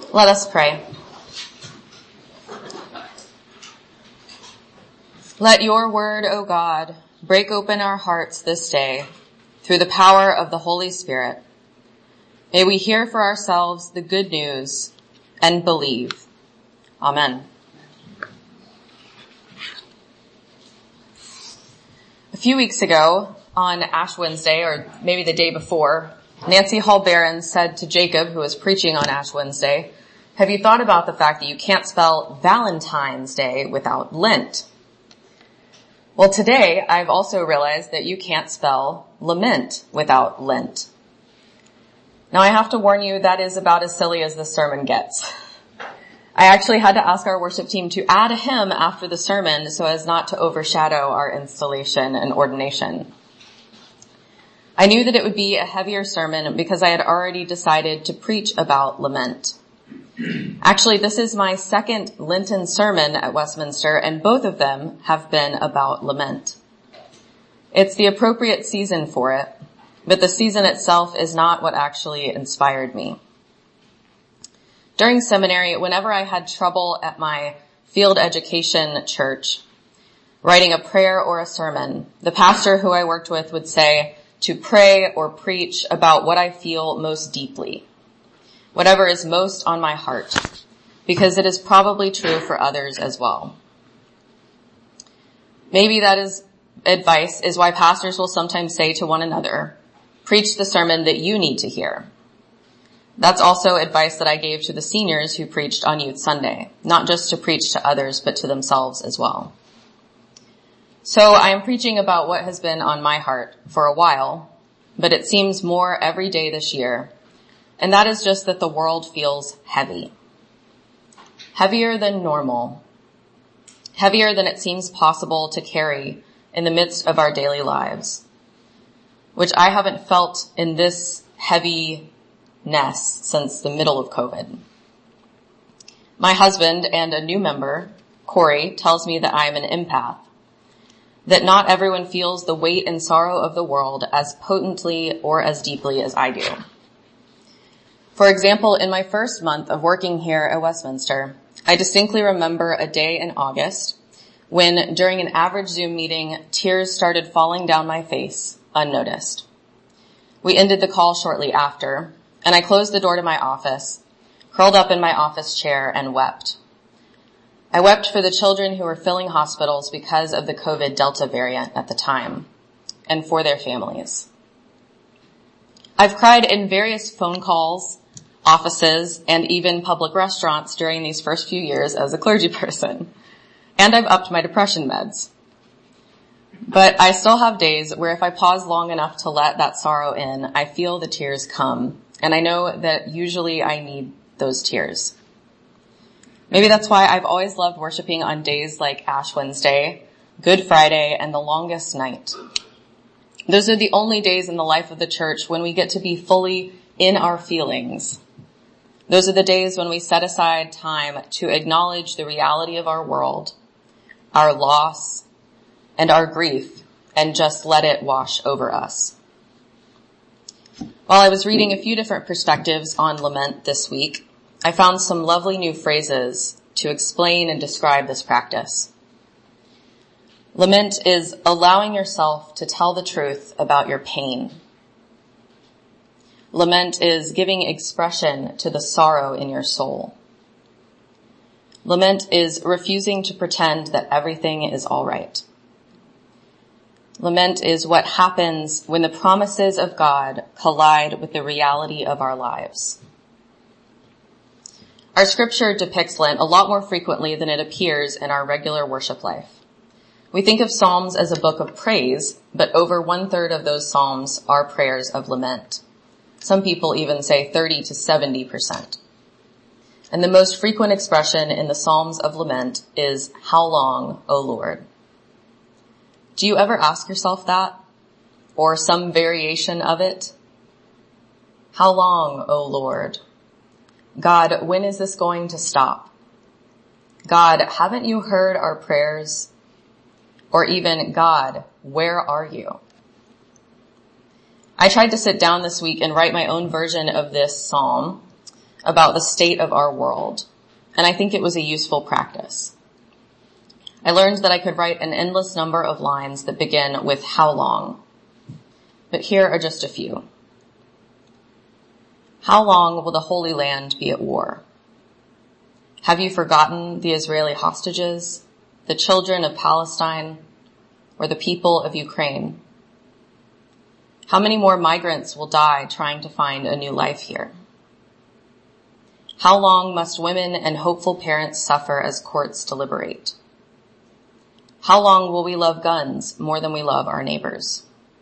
Let us pray. Let your word, O God, break open our hearts this day through the power of the Holy Spirit. May we hear for ourselves the good news and believe. Amen. A few weeks ago, on Ash Wednesday, or maybe the day before, Nancy Hall Barron said to Jacob, who was preaching on Ash Wednesday, "Have you thought about the fact that you can't spell Valentine's Day without Lent?" Well, today I've also realized that you can't spell lament without Lent. Now I have to warn you, that is about as silly as the sermon gets. I actually had to ask our worship team to add a hymn after the sermon so as not to overshadow our installation and ordination. I knew that it would be a heavier sermon because I had already decided to preach about lament. Actually, this is my second Lenten sermon at Westminster, and both of them have been about lament. It's the appropriate season for it, but the season itself is not what actually inspired me. During seminary, whenever I had trouble at my field education church, writing a prayer or a sermon, the pastor who I worked with would say to pray or preach about what I feel most deeply, whatever is most on my heart, because it is probably true for others as well. Maybe that is advice is why pastors will sometimes say to one another, preach the sermon that you need to hear. That's also advice that I gave to the seniors who preached on Youth Sunday, not just to preach to others, but to themselves as well. So I am preaching about what has been on my heart for a while, but it seems more every day this year, and that is just that the world feels heavy. Heavier than normal. Heavier than it seems possible to carry in the midst of our daily lives, which I haven't felt in this heaviness since the middle of COVID. My husband and a new member, Corey, tells me that I am an empath, that not everyone feels the weight and sorrow of the world as potently or as deeply as I do. For example, in my first month of working here at Westminster, I distinctly remember a day in August when, during an average Zoom meeting, tears started falling down my face unnoticed. We ended the call shortly after, and I closed the door to my office, curled up in my office chair, and wept. I wept for the children who were filling hospitals because of the COVID Delta variant at the time, and for their families. I've cried in various phone calls, offices, and even public restaurants during these first few years as a clergy person, and I've upped my depression meds. But I still have days where if I pause long enough to let that sorrow in, I feel the tears come, and I know that usually I need those tears. Maybe that's why I've always loved worshiping on days like Ash Wednesday, Good Friday, and the longest night. Those are the only days in the life of the church when we get to be fully in our feelings. Those are the days when we set aside time to acknowledge the reality of our world, our loss, and our grief, and just let it wash over us. While I was reading a few different perspectives on lament this week, I found some lovely new phrases to explain and describe this practice. Lament is allowing yourself to tell the truth about your pain. Lament is giving expression to the sorrow in your soul. Lament is refusing to pretend that everything is all right. Lament is what happens when the promises of God collide with the reality of our lives. Our scripture depicts Lent a lot more frequently than it appears in our regular worship life. We think of Psalms as a book of praise, but over 1/3 of those Psalms are prayers of lament. Some people even say 30 to 70%. And the most frequent expression in the Psalms of lament is, "How long, O Lord?" Do you ever ask yourself that? Or some variation of it? How long, O Lord? God, when is this going to stop? God, haven't you heard our prayers? Or even, God, where are you? I tried to sit down this week and write my own version of this psalm, about the state of our world, and I think it was a useful practice. I learned that I could write an endless number of lines that begin with "how long?" But here are just a few. How long will the Holy Land be at war? Have you forgotten the Israeli hostages, the children of Palestine, or the people of Ukraine? How many more migrants will die trying to find a new life here? How long must women and hopeful parents suffer as courts deliberate? How long will we love guns more than we love our neighbors?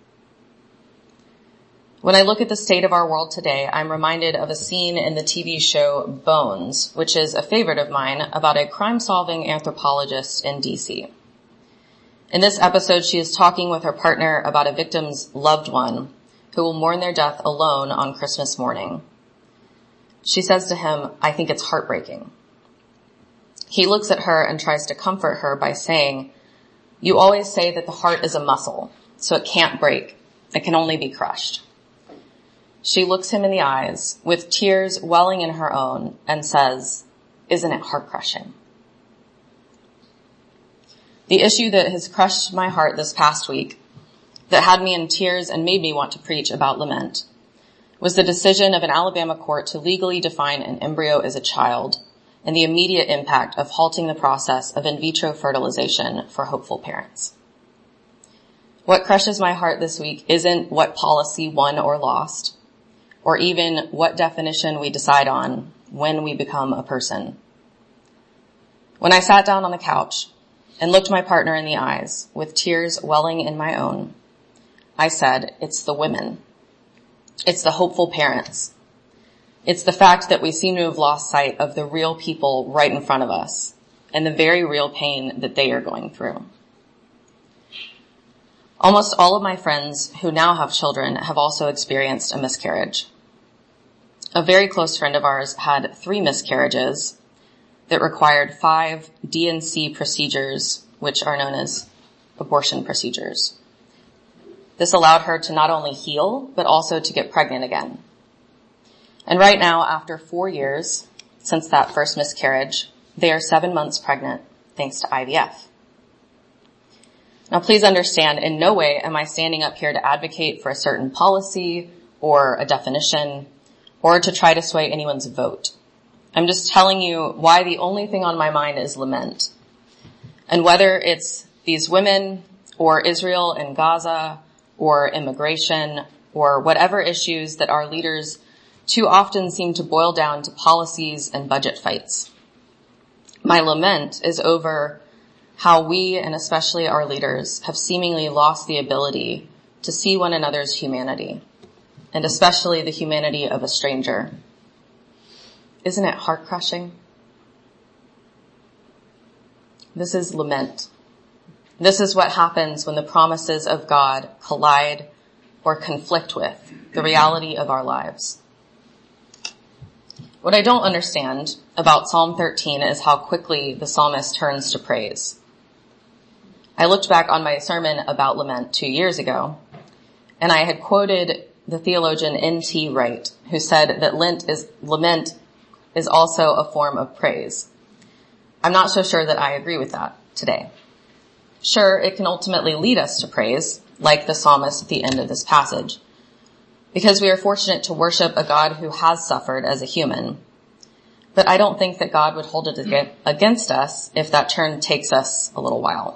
When I look at the state of our world today, I'm reminded of a scene in the TV show Bones, which is a favorite of mine, about a crime-solving anthropologist in DC. In this episode, she is talking with her partner about a victim's loved one who will mourn their death alone on Christmas morning. She says to him, "I think it's heartbreaking." He looks at her and tries to comfort her by saying, "You always say that the heart is a muscle, so it can't break. It can only be crushed." She looks him in the eyes with tears welling in her own and says, "Isn't it heart-crushing?" The issue that has crushed my heart this past week, that had me in tears and made me want to preach about lament, was the decision of an Alabama court to legally define an embryo as a child and the immediate impact of halting the process of in vitro fertilization for hopeful parents. What crushes my heart this week isn't what policy won or lost, or even what definition we decide on when we become a person. When I sat down on the couch and looked my partner in the eyes with tears welling in my own, I said, it's the women. It's the hopeful parents. It's the fact that we seem to have lost sight of the real people right in front of us and the very real pain that they are going through. Almost all of my friends who now have children have also experienced a miscarriage. A very close friend of ours had 3 miscarriages that required 5 D&C procedures, which are known as abortion procedures. This allowed her to not only heal, but also to get pregnant again. And right now, after 4 years since that first miscarriage, they are 7 months pregnant, thanks to IVF. Now, please understand, in no way am I standing up here to advocate for a certain policy or a definition or to try to sway anyone's vote. I'm just telling you why the only thing on my mind is lament. And whether it's these women or Israel and Gaza or immigration or whatever issues that our leaders too often seem to boil down to policies and budget fights. My lament is over how we, and especially our leaders, have seemingly lost the ability to see one another's humanity, and especially the humanity of a stranger. Isn't it heart-crushing? This is lament. This is what happens when the promises of God collide or conflict with the reality of our lives. What I don't understand about Psalm 13 is how quickly the psalmist turns to praise. I looked back on my sermon about lament 2 years ago, and I had quoted the theologian N.T. Wright, who said that lament is also a form of praise. I'm not so sure that I agree with that today. Sure, it can ultimately lead us to praise, like the psalmist at the end of this passage, because we are fortunate to worship a God who has suffered as a human. But I don't think that God would hold it against us if that turn takes us a little while.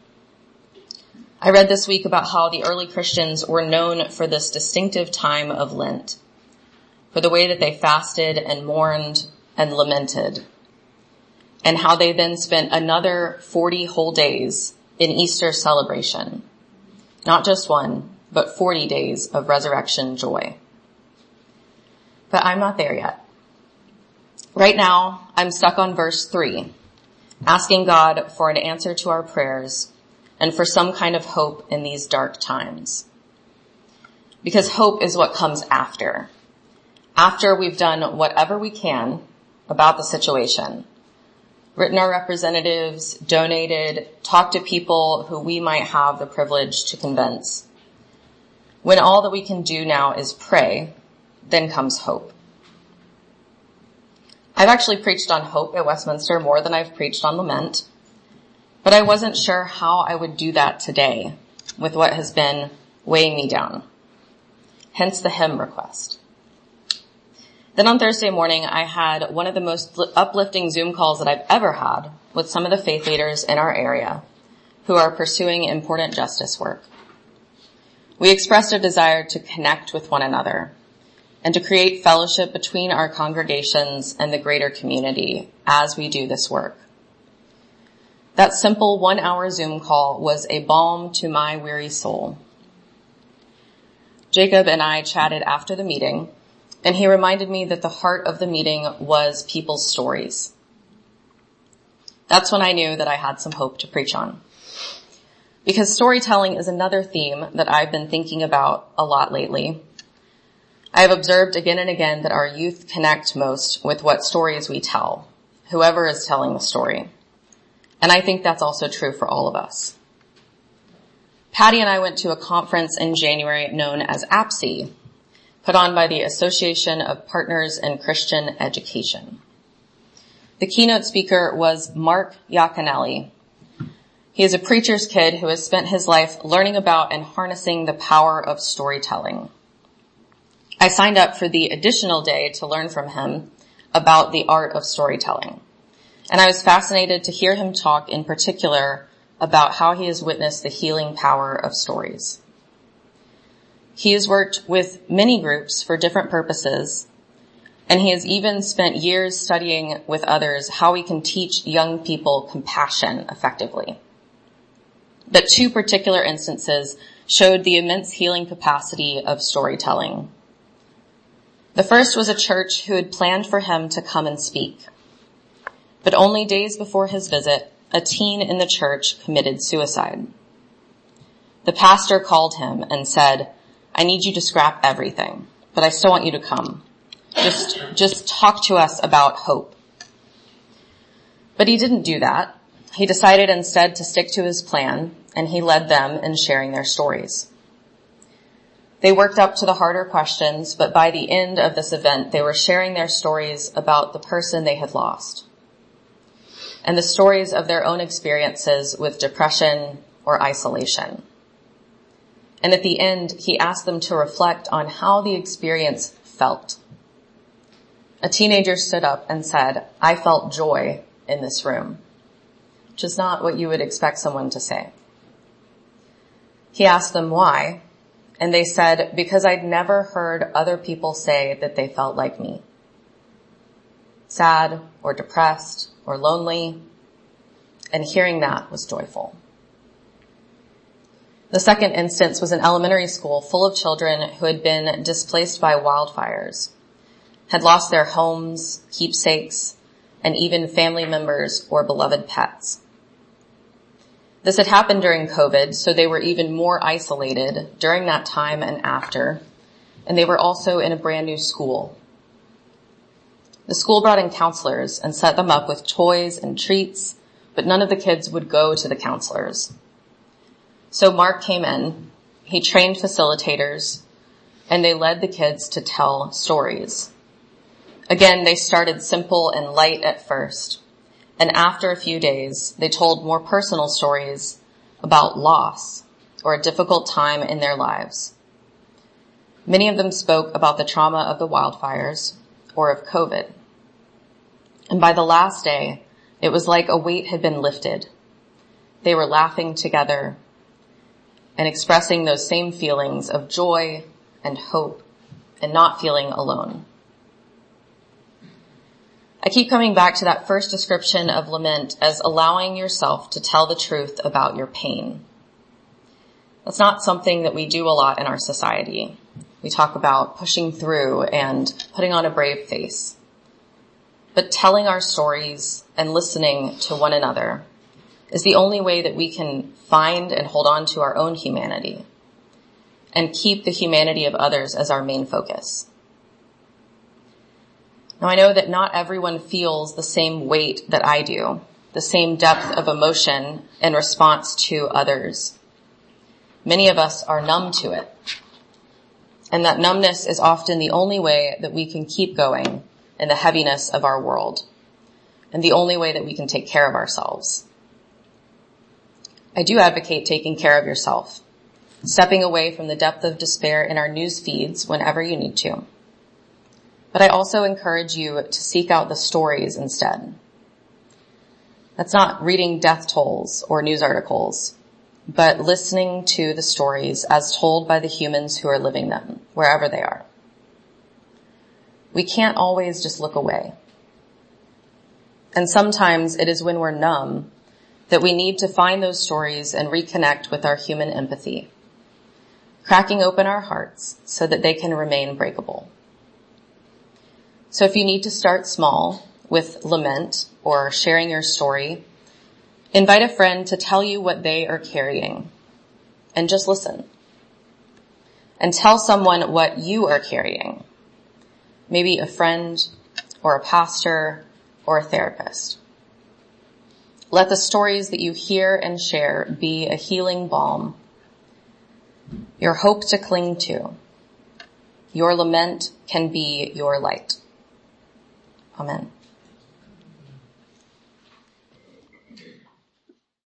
I read this week about how the early Christians were known for this distinctive time of Lent, for the way that they fasted and mourned and lamented, and how they then spent another 40 whole days in Easter celebration. Not just one, but 40 days of resurrection joy. But I'm not there yet. Right now, I'm stuck on verse 3, asking God for an answer to our prayers and for some kind of hope in these dark times. Because hope is what comes after we've done whatever we can about the situation, written our representatives, donated, talked to people who we might have the privilege to convince. When all that we can do now is pray, then comes hope. I've actually preached on hope at Westminster more than I've preached on lament, but I wasn't sure how I would do that today with what has been weighing me down. Hence the hymn request. Then on Thursday morning, I had one of the most uplifting Zoom calls that I've ever had with some of the faith leaders in our area who are pursuing important justice work. We expressed a desire to connect with one another and to create fellowship between our congregations and the greater community as we do this work. That simple 1-hour Zoom call was a balm to my weary soul. Jacob and I chatted after the meeting, and he reminded me that the heart of the meeting was people's stories. That's when I knew that I had some hope to preach on. Because storytelling is another theme that I've been thinking about a lot lately. I have observed again and again that our youth connect most with what stories we tell, whoever is telling the story. And I think that's also true for all of us. Patty and I went to a conference in January known as APSE, put on by the Association of Partners in Christian Education. The keynote speaker was Mark Yaconelli. He is a preacher's kid who has spent his life learning about and harnessing the power of storytelling. I signed up for the additional day to learn from him about the art of storytelling. And I was fascinated to hear him talk in particular about how he has witnessed the healing power of stories. He has worked with many groups for different purposes, and he has even spent years studying with others how we can teach young people compassion effectively. But 2 particular instances showed the immense healing capacity of storytelling. The first was a church who had planned for him to come and speak. But only days before his visit, a teen in the church committed suicide. The pastor called him and said, "I need you to scrap everything, but I still want you to come. Just talk to us about hope." But he didn't do that. He decided instead to stick to his plan, and he led them in sharing their stories. They worked up to the harder questions, but by the end of this event, they were sharing their stories about the person they had lost and the stories of their own experiences with depression or isolation. And at the end, he asked them to reflect on how the experience felt. A teenager stood up and said, "I felt joy in this room," which is not what you would expect someone to say. He asked them why, and they said, "Because I'd never heard other people say that they felt like me. Sad or depressed or lonely," and hearing that was joyful. The second instance was an elementary school full of children who had been displaced by wildfires, had lost their homes, keepsakes, and even family members or beloved pets. This had happened during COVID, so they were even more isolated during that time and after, and they were also in a brand new school. The school brought in counselors and set them up with toys and treats, but none of the kids would go to the counselors. So Mark came in, he trained facilitators, and they led the kids to tell stories. Again, they started simple and light at first, and after a few days, they told more personal stories about loss or a difficult time in their lives. Many of them spoke about the trauma of the wildfires or of COVID. And by the last day, it was like a weight had been lifted. They were laughing together and expressing those same feelings of joy and hope and not feeling alone. I keep coming back to that first description of lament as allowing yourself to tell the truth about your pain. That's not something that we do a lot in our society. We talk about pushing through and putting on a brave face. But telling our stories and listening to one another is the only way that we can find and hold on to our own humanity and keep the humanity of others as our main focus. Now, I know that not everyone feels the same weight that I do, the same depth of emotion in response to others. Many of us are numb to it. And that numbness is often the only way that we can keep going in the heaviness of our world, and the only way that we can take care of ourselves. I do advocate taking care of yourself, stepping away from the depth of despair in our news feeds whenever you need to. But I also encourage you to seek out the stories instead. That's not reading death tolls or news articles, but listening to the stories as told by the humans who are living them, wherever they are. We can't always just look away. And sometimes it is when we're numb that we need to find those stories and reconnect with our human empathy, cracking open our hearts so that they can remain breakable. So if you need to start small with lament or sharing your story, invite a friend to tell you what they are carrying and just listen. And tell someone what you are carrying, maybe a friend or a pastor or a therapist. Let the stories that you hear and share be a healing balm, your hope to cling to. Your lament can be your light. Amen.